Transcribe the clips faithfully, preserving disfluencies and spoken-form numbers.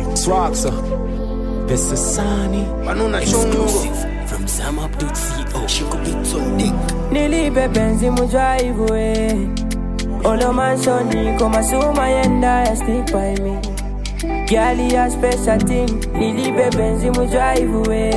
Swaxa, this is Sunny. Exclusive from Zamup dot co. She could be so dick. Nilipe penzi mujaivu we. Olo manshoni koma suma yenda ya stick by me. Girl ya special thing. Nilipe penzi mujaivu we.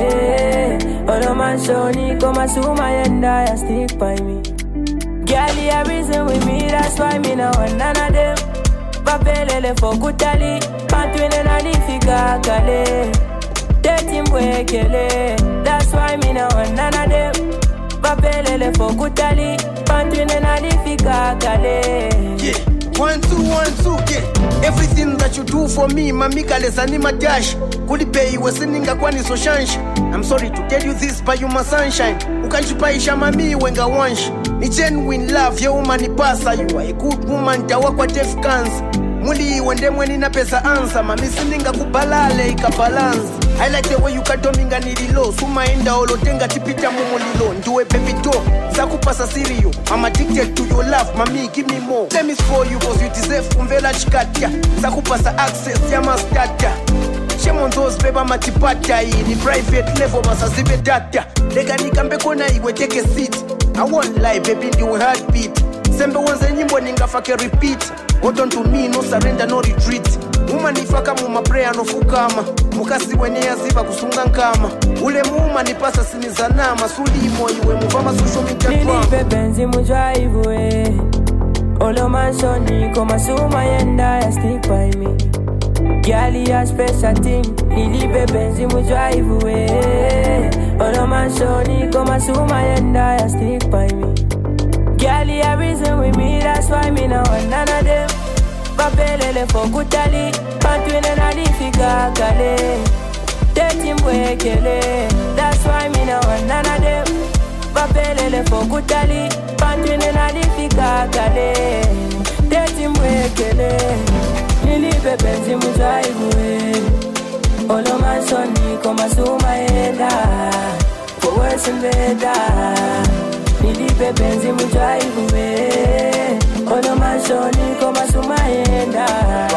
Olo manshoni koma suma yenda ya stick by me. Girl ya reason with me, that's why me now want none of them. Papelele for kutali, pantwine na nifika kale. Teti mbwekele, that's why me now want none of them. Papelele for kutali, pantwine na nifika kale. Yeah, one two one two yeah. Everything that you do for me, mamika lesani madash. Kulipei weseninga kwani so shansh. I'm sorry to tell you this, but you my sunshine. Ukanchupaisha mami wenga wansh. Ni genuine love, ya umani pasa. You are a good woman, tawa kwa def cancer. Muli wende mweni na pesa ansa. Mami sininga kubalale ika balance. I like the way you katominga nililo. Suma enda olotenga tipita mumulilo. Nduwe baby do, zaku pasa sirio. I'm addicted to your love, mami give me more. Let me spoil you cause you deserve umvela chikatia. Zaku pasa access ya mastata. Shame on those beba matipata. Ni private level masazibe data. Lega nikambe kona iwe take a seat. I won't lie baby ndiwe heartbeat. Sembe wanze nyimbo ningafake repeat. Hold on to me, no surrender, no retreat. Muma nifaka muma prayer no fukama. Mukasi wenye yaziba kusunga nkama. Ule muma nipasa sinizanama. Sulimo iwe muvama social media drama. Nilipe penzi mujaivu we. Olo manshoni koma suma yenda ya stick by me. Girl ya special thing. Nilipe penzi mujaivu we. Olo manshoni koma suma yenda ya stick by me. Girl ya reason with me, that's why me now want none of them. Papelele for kutali, pantwine na nifika kale. Teti mbwekele, that's why me now want none of them. Papelele for kutali, pantwine na nifika kale. Teti mbwekele, nilipe penzi mujaivu we. Olo manshoni koma suma yenda, for worse and better. Nilipe penzi mujaivu we. Olo manshoni koma sumayenda.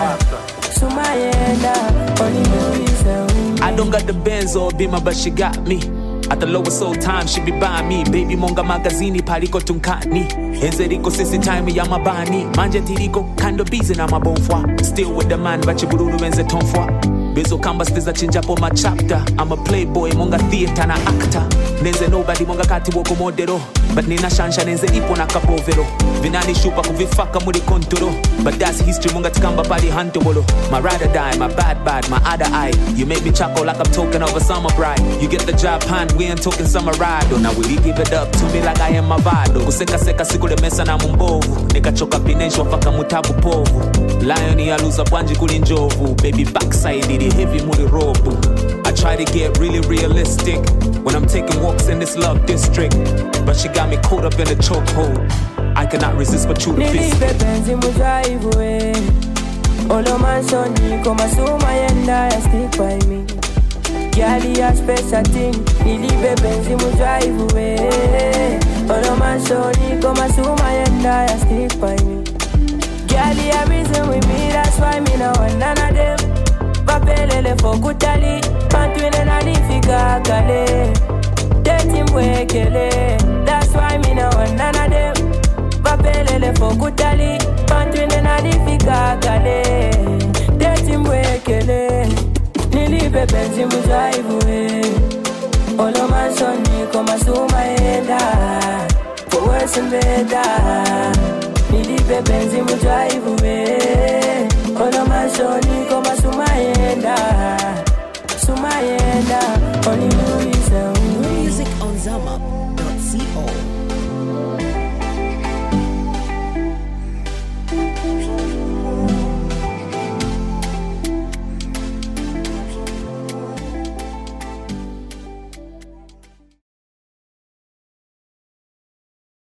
Sumayenda. Only you reason. I don't got the Benz or Bima, but she got me. At the lowest soul time, she be by me. Baby monga magazini, paliko tunkani. Enzeriko sisi time ya mabani. Manje tiriko, kando busy na mabonfwa. Still with the man, bachi bururu wenze tonfwa. Bezo kamba stiza chinja po my chapter. I'm a playboy, monga theater na actor. Nenze nobody monga kati woko modero. But nina shansha nenze ipo na kapovero. Vinani shupa kuvifaka muri kontoro. But that's history monga tikamba padi hanto bolo. My ride or die, my bad bad, my other eye. You make me chuckle like I'm talking of a summer bride. You get the job hand, we ain't talking summer ride. Now will you give it up to me like I am my vado. Kuseka seka siku le mesa na mumbovu. Nika choka pinesho faka mutabu povu. Lion ya luza panji kulinjovu. Baby backside it heavy muri robu. I try to get really realistic when I'm taking walks in this love district. But she got me caught up in a chokehold. I cannot resist but you to fist. Nilipe penzi mujaivu we. Olo manshoni koma suma yenda ya stick by me. Girl ya special thing. Nilipe penzi mujaivu we. Olo manshoni koma suma yenda ya stick by me. Girl ya reason with me, that's why me now want none of them. Papelele for kutali, pantwine na nifika kale. Teti mbwekele, that's why me now want none of them. Papelele for kutali, pantwine na nifika kale. Teti mbwekele, nilipe penzi mujaivu we. Olo manshoni koma suma yenda, for worse and better. Nilipe penzi mujaivu we. Olo manshoni koma sumayenda. Sumayenda. Only